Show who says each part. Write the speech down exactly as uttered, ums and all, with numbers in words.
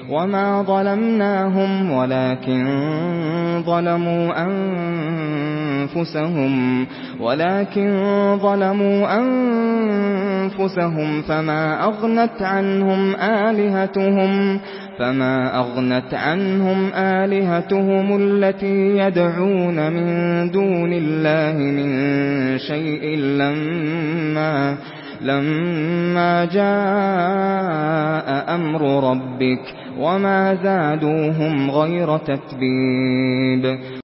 Speaker 1: وما ظلمناهم ولكن ظلموا أنفسهم ولكن ظلموا أنفسهم فما أغنت عنهم آلهتهم فما أغنت عنهم آلهتهم التي يدعون من دون الله من شيء لما لما جاء أمر ربك وما زادوهم غير تتبيب